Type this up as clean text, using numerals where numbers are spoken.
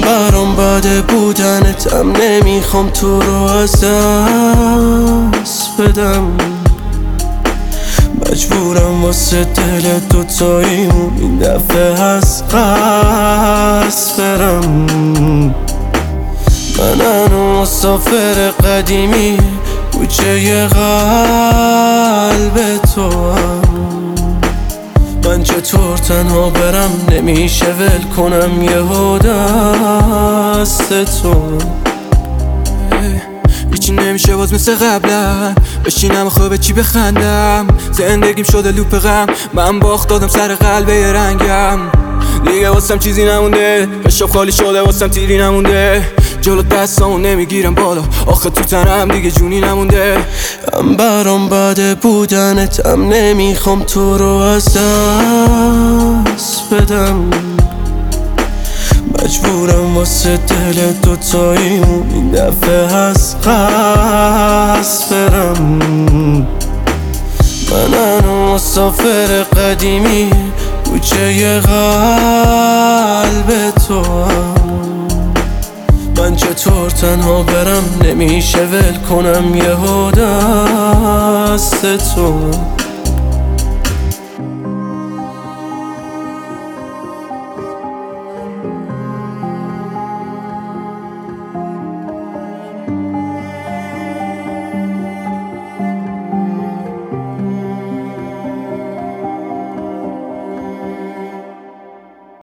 برام بده بودنتم، نمیخوام تو رو از دست بدم. مجبورم واسه دل دوتاییمون این دفعه از قصد برم. من هنو مسافر قدیمی کوچه قلب تو هم. من چطور تنها برم، نمیشه ول کنم یهو دست تو. هیچی نمیشه باز مثل قبلا، بشینم خوابه چی بخندم. زندگیم شده لوپ غم، من باخت دادم سر قلب یه رنگم. دیگه واسم چیزی نمونده، حساب خالی شده واسم تیری نمونده. جلو دستامو نمیگیرم بالا، آخه تو تنم دیگه جونی نمونده. هم برام بده بودنتم، نمیخوام تو رو از دست بدم. مجبورم واسه دل دوتاییمون این دفعه از قصد برم. من هنو مسافر قدیمی کوچه قلب تو هم. من چطور تنها برم، نمیشه ول کنم یهو دست تو.